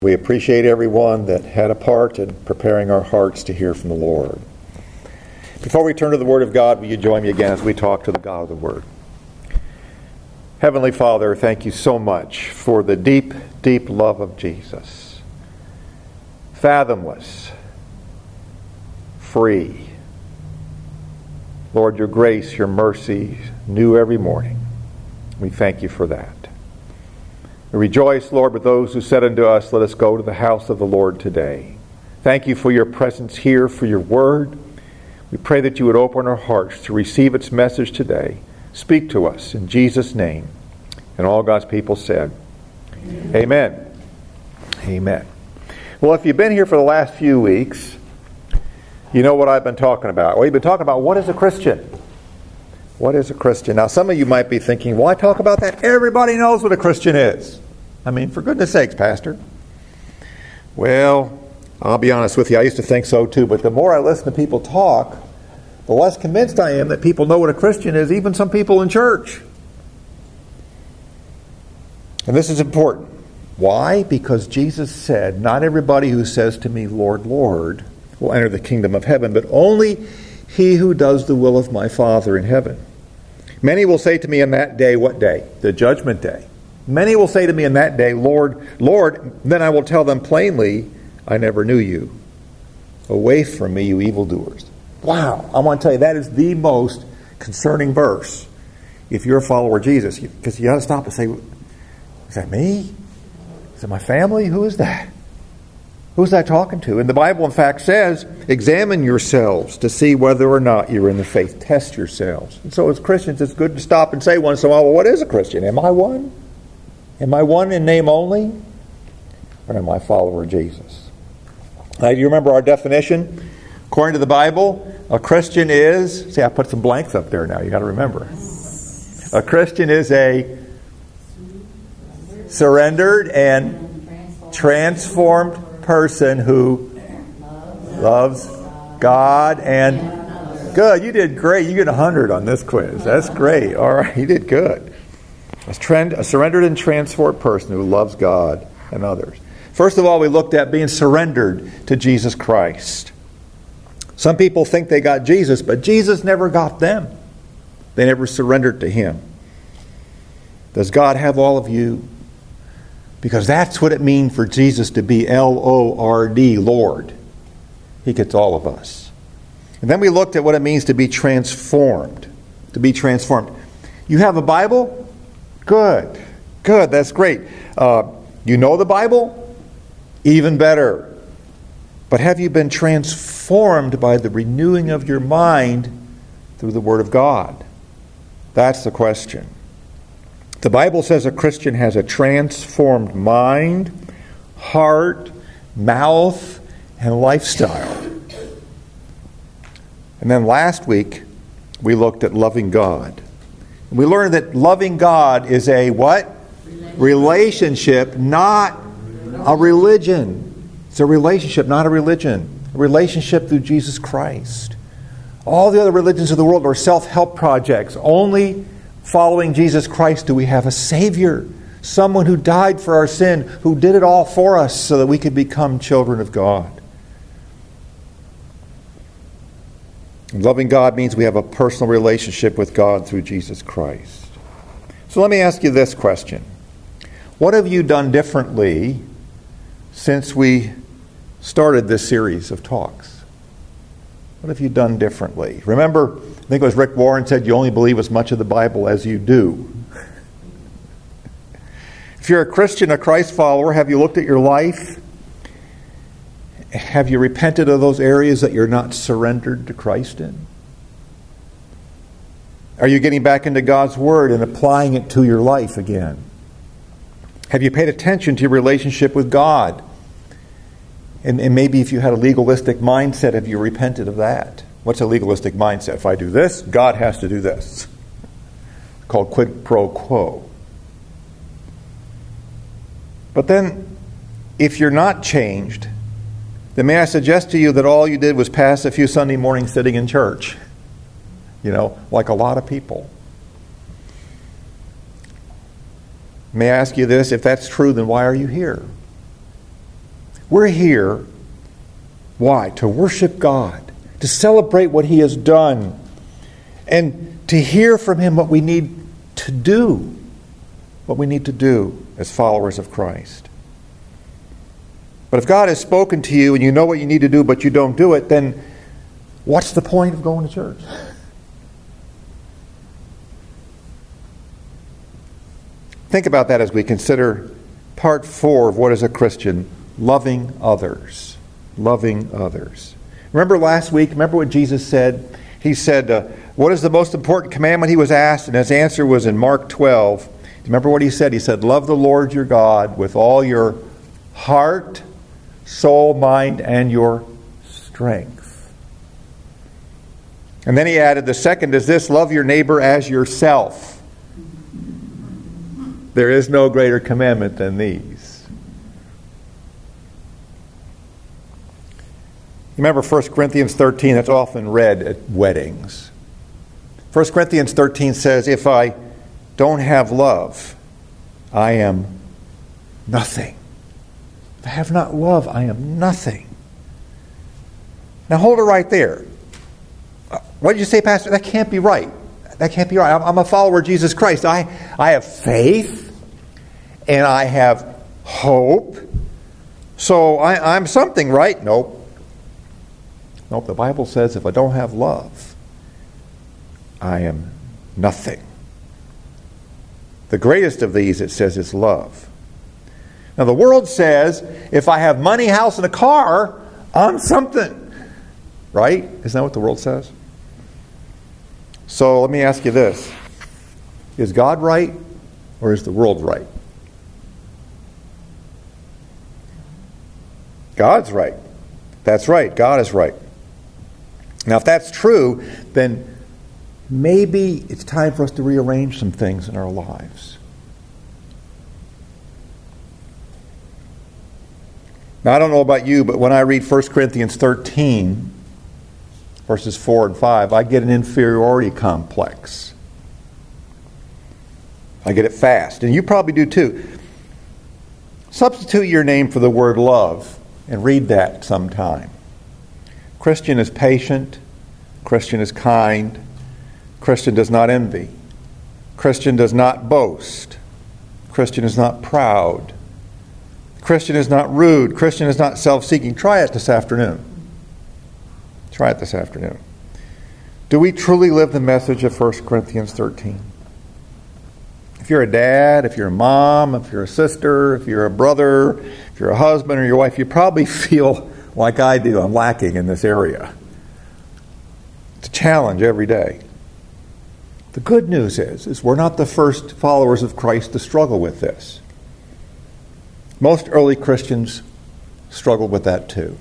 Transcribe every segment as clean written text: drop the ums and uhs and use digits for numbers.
We appreciate everyone that had a part in preparing our hearts to hear from the Lord. Before we turn to the Word of God, will you join me again as we talk to the God of the Word? Heavenly Father, thank you so much for the deep, deep love of Jesus. Fathomless, free. Lord, your grace, your mercy, new every morning. We thank you for that. We rejoice, Lord, with those who said unto us, let us go to the house of the Lord today. Thank you for your presence here, for your word. We pray that you would open our hearts to receive its message today. Speak to us in Jesus' name. And all God's people said, Amen. Amen. Well, if you've been here for the last few weeks, you know what I've been talking about. Well, you've been talking about what is a Christian. What is a Christian? Now, some of you might be thinking, well, I talk about that. Everybody knows what a Christian is. I mean, for goodness sakes, Pastor. Well, I'll be honest with you, I used to think so too, but the more I listen to people talk, the less convinced I am that people know what a Christian is, even some people in church. And this is important. Why? Because Jesus said, not everybody who says to me, Lord, Lord, will enter the kingdom of heaven, but only he who does the will of my Father in heaven. Many will say to me in that day, what day? The judgment day. Many will say to me in that day, Lord, Lord, then I will tell them plainly, I never knew you. Away from me, you evildoers. Wow, I want to tell you, that is the most concerning verse if you're a follower of Jesus. Because you got to stop and say, is that me? Is it my family? Who is that? Who's that talking to? And the Bible, in fact, says, examine yourselves to see whether or not you're in the faith. Test yourselves. And so as Christians, it's good to stop and say once in a while, well, what is a Christian? Am I one? Am I one in name only? Or am I a follower of Jesus? Now, do you remember our definition? According to the Bible, a Christian is... See, I put some blanks up there now. You got to remember. A Christian is a surrendered and transformed person who loves God and... Good, you did great. You get 100 on this quiz. That's great. All right, you did good. A surrendered and transformed person who loves God and others. First of all, we looked at being surrendered to Jesus Christ. Some people think they got Jesus, but Jesus never got them. They never surrendered to Him. Does God have all of you? Because that's what it means for Jesus to be L-O-R-D, Lord. He gets all of us. And then we looked at what it means to be transformed. To be transformed. You have a Bible? Good. Good. That's great. You know the Bible? Even better. But have you been transformed by the renewing of your mind through the Word of God? That's the question. The Bible says a Christian has a transformed mind, heart, mouth, and lifestyle. And then last week, we looked at loving God. We learned that loving God is a what? Relationship, not a religion. It's a relationship, not a religion. A relationship through Jesus Christ. All the other religions of the world are self-help projects. Only following Jesus Christ do we have a Savior. Someone who died for our sin, who did it all for us so that we could become children of God. And loving God means we have a personal relationship with God through Jesus Christ. So let me ask you this question. What have you done differently since we started this series of talks? What have you done differently? Remember, I think it was Rick Warren said, you only believe as much of the Bible as you do. If you're a Christian, a Christ follower, have you looked at your life? Have you repented of those areas that you're not surrendered to Christ in? Are you getting back into God's Word and applying it to your life again? Have you paid attention to your relationship with God? And maybe if you had a legalistic mindset, have you repented of that? What's a legalistic mindset? If I do this, God has to do this. It's called quid pro quo. But then, if you're not changed, then may I suggest to you that all you did was pass a few Sunday mornings sitting in church. You know, like a lot of people. May I ask you this? If that's true, then why are you here? We're here, why? To worship God, to celebrate what He has done, and to hear from Him what we need to do, as followers of Christ. But if God has spoken to you and you know what you need to do but you don't do it, then what's the point of going to church? Think about that as we consider part 4 of what is a Christian, loving others. Loving others. Remember last week, remember what Jesus said? He said, what is the most important commandment, he was asked, and his answer was in Mark 12. Remember what he said? He said, love the Lord your God with all your heart, soul, mind, and your strength. And then he added, the second is this, love your neighbor as yourself. There is no greater commandment than these. Remember 1 Corinthians 13, that's often read at weddings. 1 Corinthians 13 says, if I don't have love, I am nothing. If I have not love, I am nothing. Now hold it right there. What did you say, Pastor? That can't be right. That can't be right. I'm a follower of Jesus Christ. I have faith and I have hope. So I'm something, right? Nope. Nope. The Bible says if I don't have love, I am nothing. The greatest of these, it says, is love. Now the world says if I have money, house, and a car, I'm something. Right? Isn't that what the world says? So let me ask you this. Is God right or is the world right? God's right. That's right. God is right. Now if that's true, then maybe it's time for us to rearrange some things in our lives. Now I don't know about you, but when I read 1 Corinthians 13, verses 4 and 5, I get an inferiority complex. I get it fast. And you probably do too. Substitute your name for the word love and read that sometime. Christian is patient. Christian is kind. Christian does not envy. Christian does not boast. Christian is not proud. Christian is not rude. Christian is not self-seeking. Try it this afternoon. Try it this afternoon. Do we truly live the message of 1 Corinthians 13? If you're a dad, if you're a mom, if you're a sister, if you're a brother, if you're a husband or your wife, you probably feel like I do. I'm lacking in this area. It's a challenge every day. The good news is we're not the first followers of Christ to struggle with this. Most early Christians struggled with that too.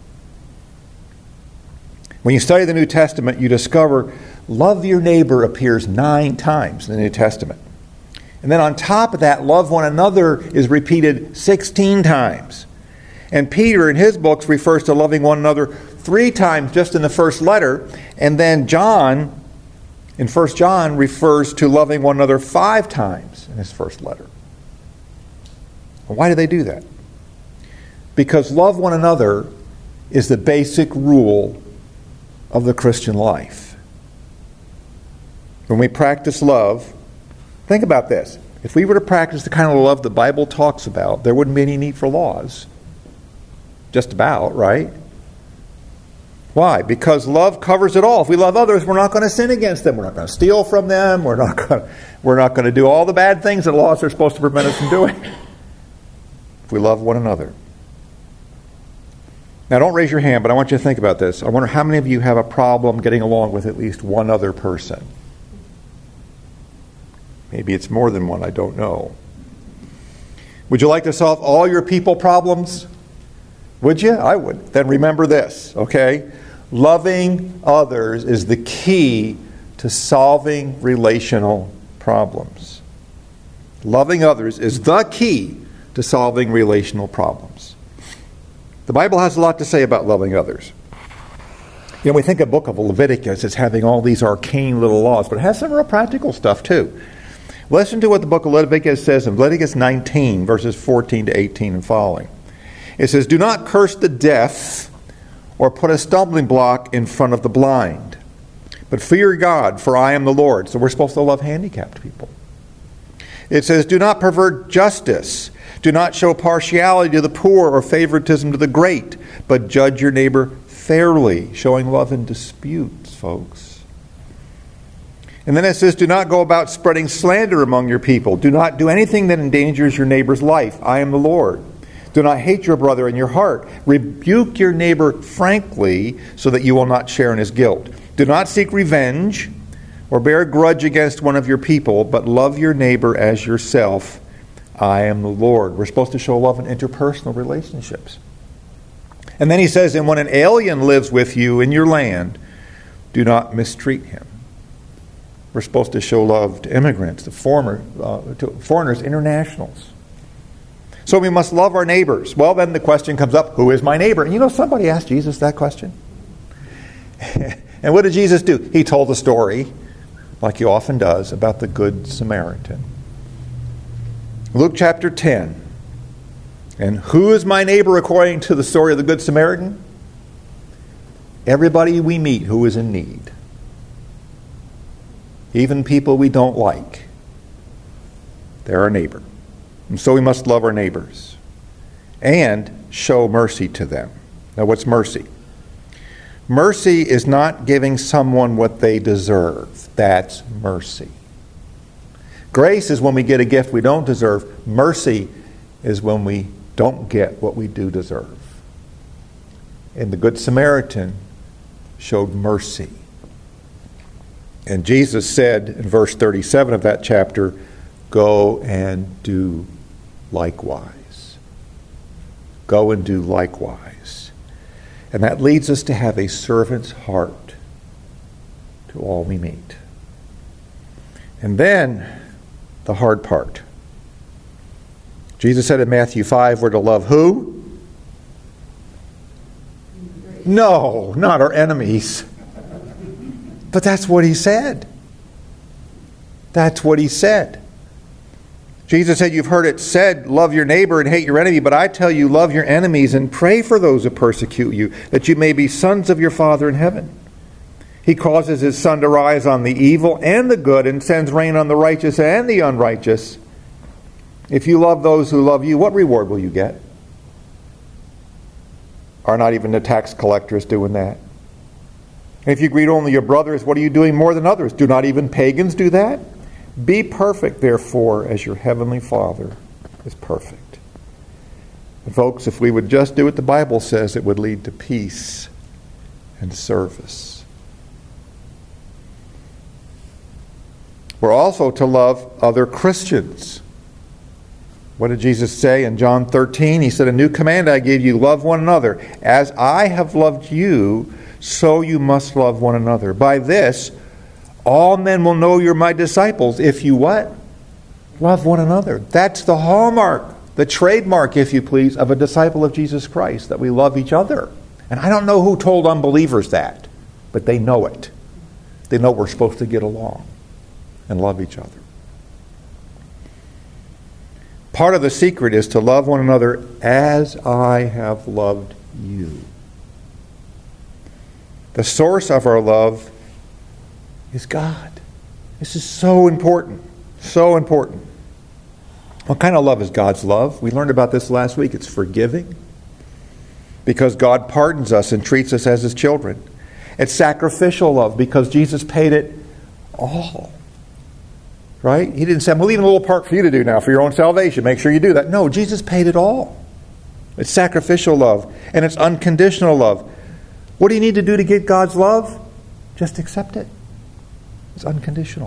When you study the New Testament, you discover love your neighbor appears 9 times in the New Testament. And then on top of that, love one another is repeated 16 times. And Peter in his books refers to loving one another 3 times just in the first letter. And then John, in 1 John, refers to loving one another 5 times in his first letter. Well, why do they do that? Because love one another is the basic rule of the Christian life. When we practice love, think about this. If we were to practice the kind of love the Bible talks about, there wouldn't be any need for laws. Just about, right? Why? Because love covers it all. If we love others, we're not going to sin against them. We're not going to steal from them. We're not going to do all the bad things that laws are supposed to prevent us from doing. If we love one another. Now, don't raise your hand, but I want you to think about this. I wonder how many of you have a problem getting along with at least one other person. Maybe it's more than one, I don't know. Would you like to solve all your people problems? Would you? I would. Then remember this, okay? Loving others is the key to solving relational problems. Loving others is the key to solving relational problems. The Bible has a lot to say about loving others. You know, we think of the book of Leviticus as having all these arcane little laws, but it has some real practical stuff too. Listen to what the book of Leviticus says in Leviticus 19, verses 14 to 18 and following. It says, do not curse the deaf or put a stumbling block in front of the blind, but fear God, for I am the Lord. So we're supposed to love handicapped people. It says, do not pervert justice. Do not show partiality to the poor or favoritism to the great, but judge your neighbor fairly, showing love in disputes, folks. And then it says, do not go about spreading slander among your people. Do not do anything that endangers your neighbor's life. I am the Lord. Do not hate your brother in your heart. Rebuke your neighbor frankly, so that you will not share in his guilt. Do not seek revenge or bear a grudge against one of your people, but love your neighbor as yourself. I am the Lord. We're supposed to show love in interpersonal relationships. And then he says, and when an alien lives with you in your land, do not mistreat him. We're supposed to show love to immigrants, to foreigners, internationals. So we must love our neighbors. Well, then the question comes up, who is my neighbor? And you know, somebody asked Jesus that question. And what did Jesus do? He told a story, like he often does, about the Good Samaritan. Luke chapter 10. And who is my neighbor according to the story of the Good Samaritan? Everybody we meet who is in need. Even people we don't like. They're our neighbor. And so we must love our neighbors and show mercy to them. Now, what's mercy? Mercy is not giving someone what they deserve. That's mercy. Grace is when we get a gift we don't deserve. Mercy is when we don't get what we do deserve. And the Good Samaritan showed mercy. And Jesus said in verse 37 of that chapter, go and do likewise. Go and do likewise. And that leads us to have a servant's heart to all we meet. And then the hard part. Jesus said in Matthew 5, we're to love who? No, not our enemies. But that's what he said. That's what he said. Jesus said, you've heard it said, love your neighbor and hate your enemy, but I tell you, love your enemies and pray for those who persecute you, that you may be sons of your Father in heaven. He causes his sun to rise on the evil and the good and sends rain on the righteous and the unrighteous. If you love those who love you, what reward will you get? Are not even the tax collectors doing that? If you greet only your brothers, what are you doing more than others? Do not even pagans do that? Be perfect, therefore, as your heavenly Father is perfect. And folks, if we would just do what the Bible says, it would lead to peace and service. We're also to love other Christians. What did Jesus say in John 13? He said, a new command I give you, love one another. As I have loved you, so you must love one another. By this, all men will know you're my disciples if you what? Love one another. That's the hallmark, the trademark, if you please, of a disciple of Jesus Christ, that we love each other. And I don't know who told unbelievers that, but they know it. They know we're supposed to get along and love each other. Part of the secret is to love one another as I have loved you. The source of our love is God. This is so important. So important. What kind of love is God's love? We learned about this last week. It's forgiving. Because God pardons us and treats us as his children. It's sacrificial love because Jesus paid it all. Right? He didn't say, I'm leaving a little part for you to do now for your own salvation. Make sure you do that. No, Jesus paid it all. It's sacrificial love. And it's unconditional love. What do you need to do to get God's love? Just accept it. It's unconditional.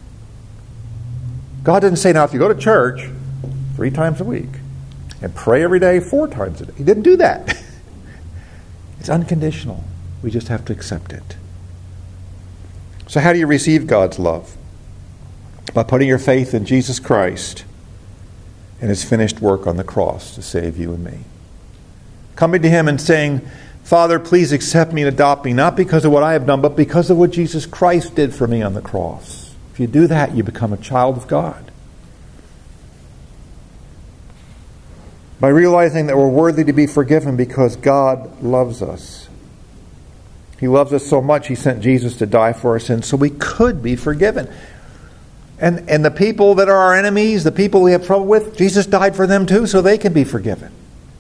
God didn't say, now if you go to church 3 times a week and pray every day 4 times a day. He didn't do that. It's unconditional. We just have to accept it. So how do you receive God's love? By putting your faith in Jesus Christ and his finished work on the cross to save you and me. Coming to him and saying, Father, please accept me and adopt me, not because of what I have done, but because of what Jesus Christ did for me on the cross. If you do that, you become a child of God. By realizing that we're worthy to be forgiven because God loves us. He loves us so much, He sent Jesus to die for our sins so we could be forgiven. And the people that are our enemies, the people we have trouble with, Jesus died for them too so they can be forgiven.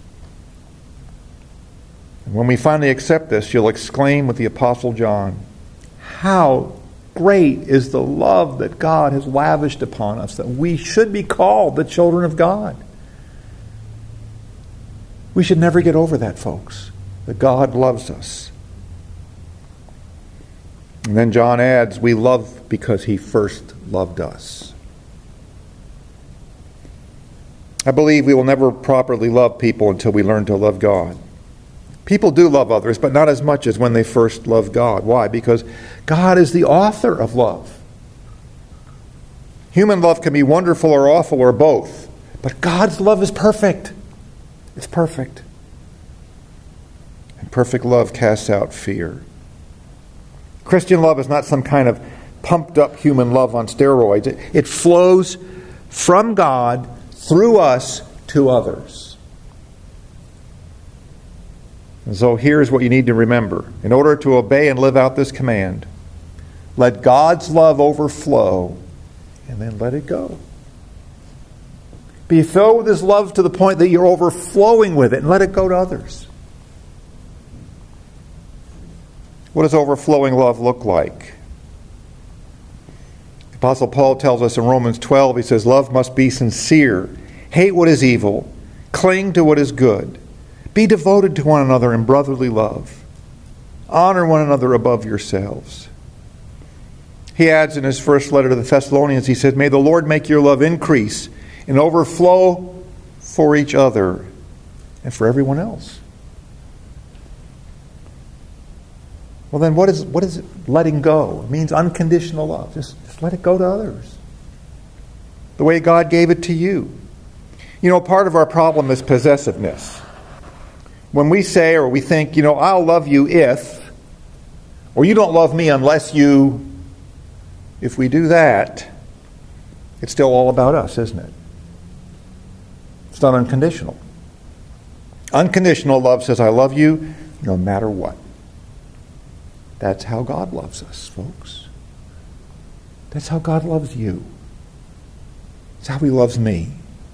And when we finally accept this, you'll exclaim with the Apostle John, how great is the love that God has lavished upon us, that we should be called the children of God. We should never get over that, folks, that God loves us. And then John adds, we love because He first loved us. I believe we will never properly love people until we learn to love God. People do love others, but not as much as when they first love God. Why? Because God is the author of love. Human love can be wonderful or awful or both, but God's love is perfect. It's perfect. And perfect love casts out fear. Christian love is not some kind of pumped up human love on steroids. It flows from God through us to others. And so here's what you need to remember. In order to obey and live out this command, let God's love overflow and then let it go. Be filled with His love to the point that you're overflowing with it and let it go to others. What does overflowing love look like? The Apostle Paul tells us in Romans 12, he says, love must be sincere. Hate what is evil. Cling to what is good. Be devoted to one another in brotherly love. Honor one another above yourselves. He adds in his first letter to the Thessalonians, he says, may the Lord make your love increase and overflow for each other and for everyone else. Well, then what is it letting go? It means unconditional love. Just let it go to others. The way God gave it to you. You know, part of our problem is possessiveness. When we say or we think, I'll love you if, or you don't love me unless you, if we do that, it's still all about us, isn't it? It's not unconditional. Unconditional love says, I love you no matter what. That's how God loves us, folks. That's how God loves you. It's how He loves me.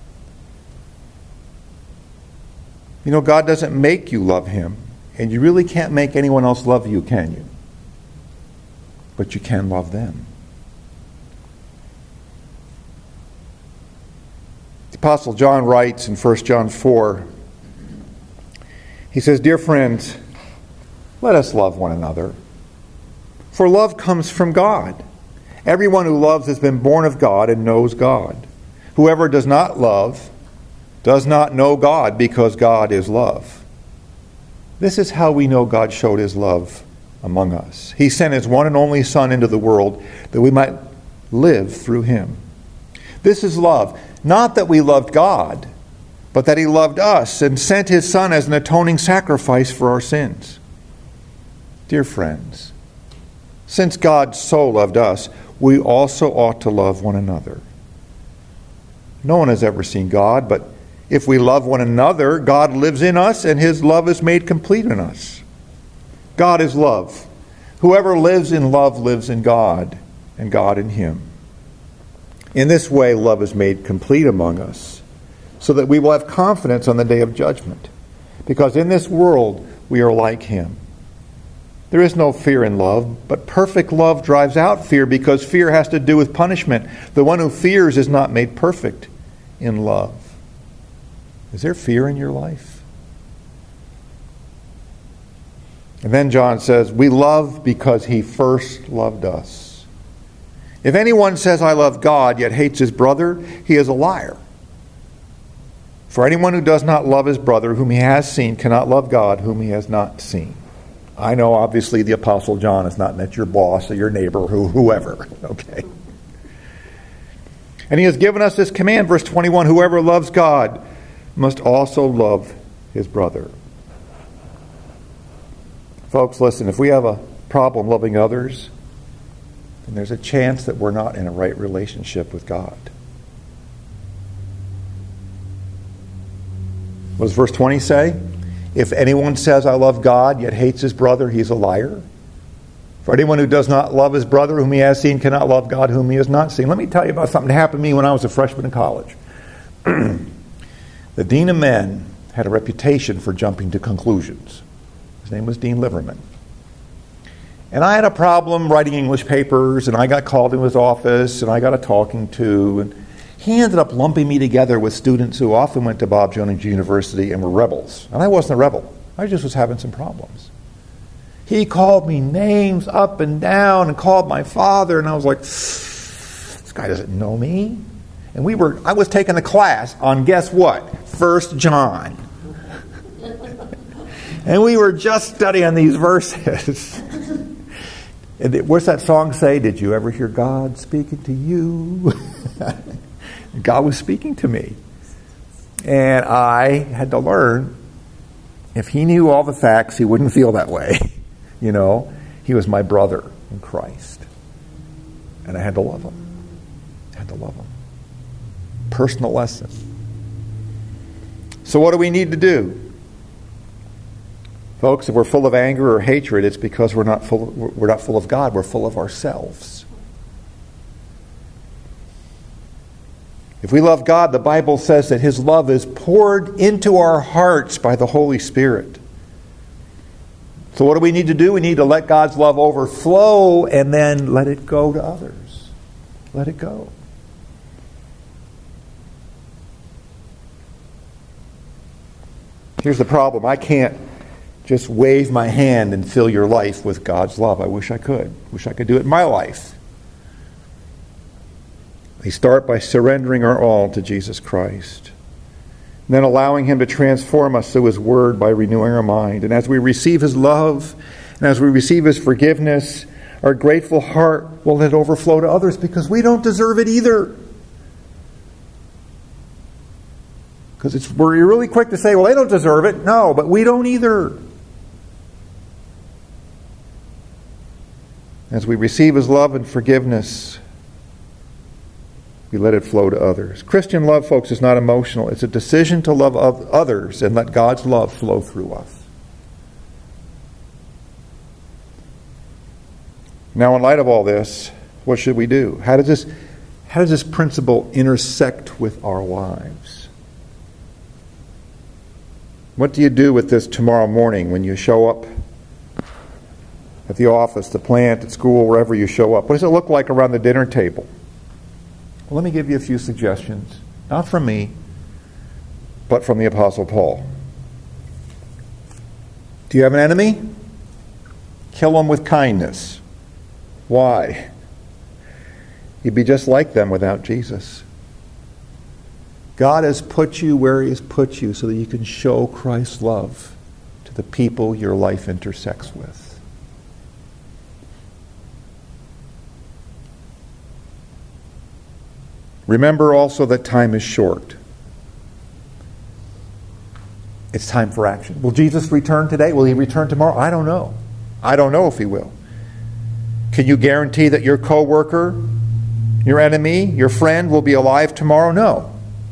God doesn't make you love Him, and you really can't make anyone else love you, can you? But you can love them. The Apostle John writes in 1 John 4, he says, dear friends, let us love one another. For love comes from God. Everyone who loves has been born of God and knows God. Whoever does not love does not know God, because God is love. This is how we know God showed His love among us. He sent His one and only Son into the world that we might live through Him. This is love. Not that we loved God, but that He loved us and sent His Son as an atoning sacrifice for our sins. Dear friends, since God so loved us, we also ought to love one another. No one has ever seen God, but if we love one another, God lives in us and His love is made complete in us. God is love. Whoever lives in love lives in God, and God in him. In this way, love is made complete among us, so that we will have confidence on the day of judgment. Because in this world, we are like Him. There is no fear in love, but perfect love drives out fear, because fear has to do with punishment. The one who fears is not made perfect in love. Is there fear in your life? And then John says, we love because He first loved us. If anyone says, I love God, yet hates his brother, he is a liar. For anyone who does not love his brother whom he has seen cannot love God whom he has not seen. I know, obviously, the Apostle John has not met your boss or your neighbor or whoever. Okay. And he has given us this command, verse 21, whoever loves God must also love his brother. Folks, listen, if we have a problem loving others, then there's a chance that we're not in a right relationship with God. What does verse 20 say? If anyone says, I love God, yet hates his brother, he's a liar. For anyone who does not love his brother whom he has seen cannot love God whom he has not seen. Let me tell you about something that happened to me when I was a freshman in college. The Dean of Men had a reputation for jumping to conclusions. His name was Dean Liverman. And I had a problem writing English papers, and I got called into his office, and I got a talking to, and he ended up lumping me together with students who often went to Bob Jones University and were rebels. And I wasn't a rebel. I just was having some problems. He called me names up and down and called my father, and I was like, this guy doesn't know me. And I was taking a class on, guess what? 1 John. And we were just studying these verses. And what's that song say? Did you ever hear God speaking to you? God was speaking to me. And I had to learn, if he knew all the facts, he wouldn't feel that way. You know, he was my brother in Christ. And I had to love him. I had to love him. Personal lesson. So what do we need to do? Folks, if we're full of anger or hatred, it's because we're not full of God. We're full of ourselves. If we love God, the Bible says that his love is poured into our hearts by the Holy Spirit. So what do we need to do? We need to let God's love overflow and then let it go to others. Let it go. Here's the problem. I can't just wave my hand and fill your life with God's love. I wish I could. Wish I could do it in my life. We start by surrendering our all to Jesus Christ. And then allowing him to transform us through his word by renewing our mind. And as we receive his love, and as we receive his forgiveness, our grateful heart will let it overflow to others because we don't deserve it either. Because we're really quick to say, well, they don't deserve it. No, but we don't either. As we receive his love and forgiveness, we let it flow to others. Christian love, folks, is not emotional. It's a decision to love others and let God's love flow through us. Now, in light of all this, what should we do? How does this principle intersect with our lives? What do you do with this tomorrow morning when you show up at the office, the plant, at school, wherever you show up? What does it look like around the dinner table? Well, let me give you a few suggestions. Not from me, but from the Apostle Paul. Do you have an enemy? Kill them with kindness. Why? You'd be just like them without Jesus. God has put you where he has put you so that you can show Christ's love to the people your life intersects with. Remember also that time is short. It's time for action. Will Jesus return today? Will he return tomorrow? I don't know. I don't know if he will. Can you guarantee that your coworker, your enemy, your friend will be alive tomorrow? No.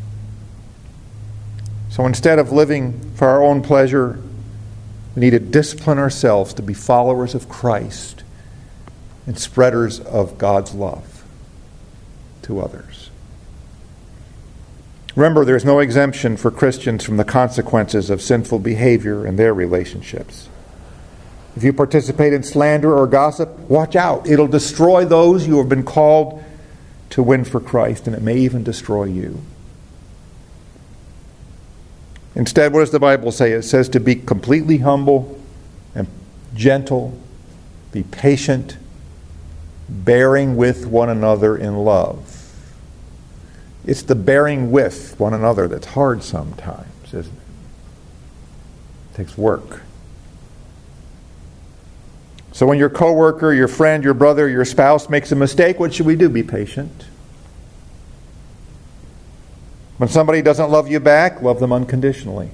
So instead of living for our own pleasure, we need to discipline ourselves to be followers of Christ and spreaders of God's love to others. Remember, there's no exemption for Christians from the consequences of sinful behavior in their relationships. If you participate in slander or gossip, watch out. It'll destroy those you have been called to win for Christ, and it may even destroy you. Instead, what does the Bible say? It says to be completely humble and gentle, be patient, bearing with one another in love. It's the bearing with one another that's hard sometimes, isn't it? It takes work. So when your coworker, your friend, your brother, your spouse makes a mistake, what should we do? Be patient. When somebody doesn't love you back, love them unconditionally.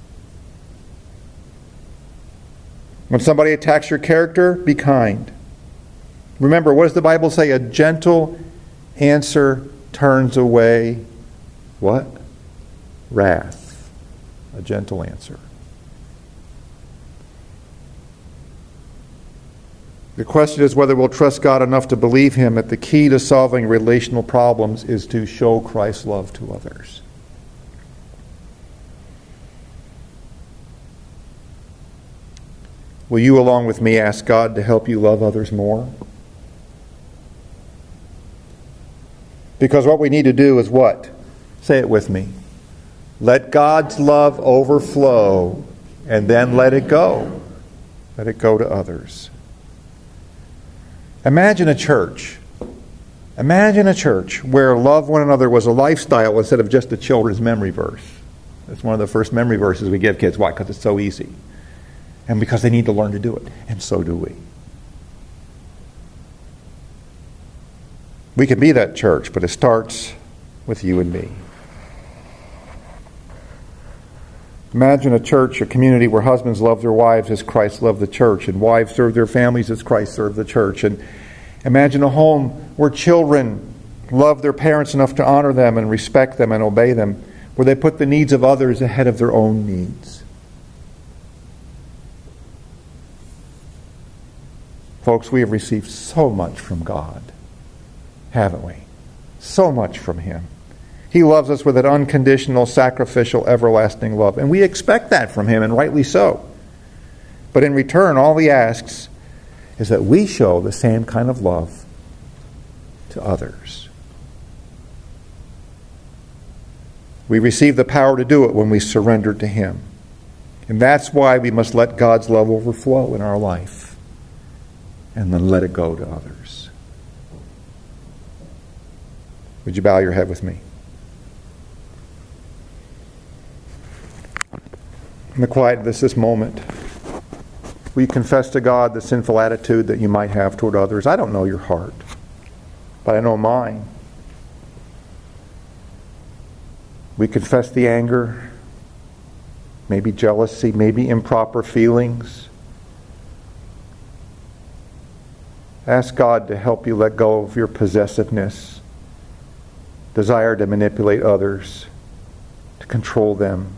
When somebody attacks your character, be kind. Remember, what does the Bible say? A gentle answer turns away what? Wrath. A gentle answer. The question is whether we'll trust God enough to believe Him that the key to solving relational problems is to show Christ's love to others. Will you, along with me, ask God to help you love others more? Because what we need to do is what? Say it with me. Let God's love overflow, and then let it go. Let it go to others. Imagine a church. Imagine a church where love one another was a lifestyle instead of just a children's memory verse. That's one of the first memory verses we give kids. Why? Because it's so easy. And because they need to learn to do it. And so do we. We can be that church, but it starts with you and me. Imagine a church, a community where husbands love their wives as Christ loved the church, and wives serve their families as Christ served the church. And imagine a home where children love their parents enough to honor them and respect them and obey them, where they put the needs of others ahead of their own needs. Folks, we have received so much from God, haven't we? So much from Him. He loves us with an unconditional, sacrificial, everlasting love. And we expect that from Him, and rightly so. But in return, all He asks is that we show the same kind of love to others. We receive the power to do it when we surrender to Him. And that's why we must let God's love overflow in our life, and then let it go to others. Would you bow your head with me? In the quiet of this moment, will you confess to God the sinful attitude that you might have toward others? I don't know your heart, but I know mine. We confess the anger, maybe jealousy, maybe improper feelings. Ask God to help you let go of your possessiveness, desire to manipulate others, to control them.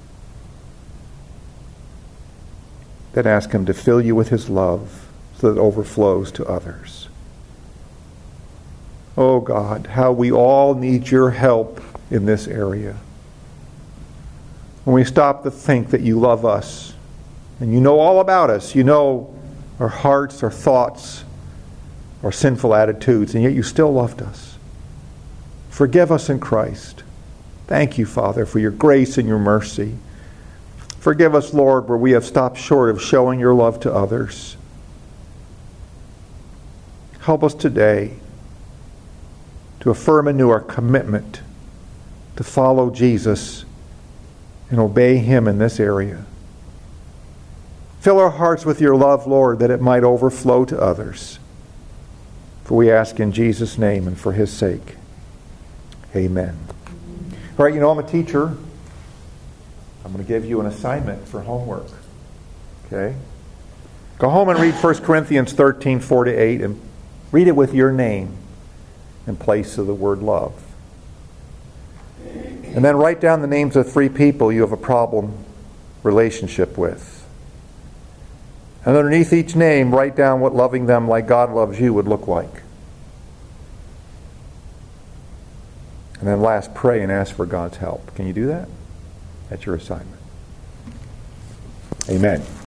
Then ask Him to fill you with His love so that it overflows to others. Oh God, how we all need your help in this area. When we stop to think that you love us, and you know all about us, you know our hearts, our thoughts, our sinful attitudes, and yet you still loved us. Forgive us in Christ. Thank you, Father, for your grace and your mercy. Forgive us, Lord, where we have stopped short of showing your love to others. Help us today to affirm anew our commitment to follow Jesus and obey Him in this area. Fill our hearts with your love, Lord, that it might overflow to others. For we ask in Jesus' name and for His sake. Amen. All right, I'm a teacher. I'm going to give you an assignment for homework. Okay? Go home and read 1 Corinthians 13, 4-8, and read it with your name in place of the word love. And then write down the names of 3 people you have a problem relationship with. And underneath each name, write down what loving them like God loves you would look like. And then last, pray and ask for God's help. Can you do that? That's your assignment. Amen.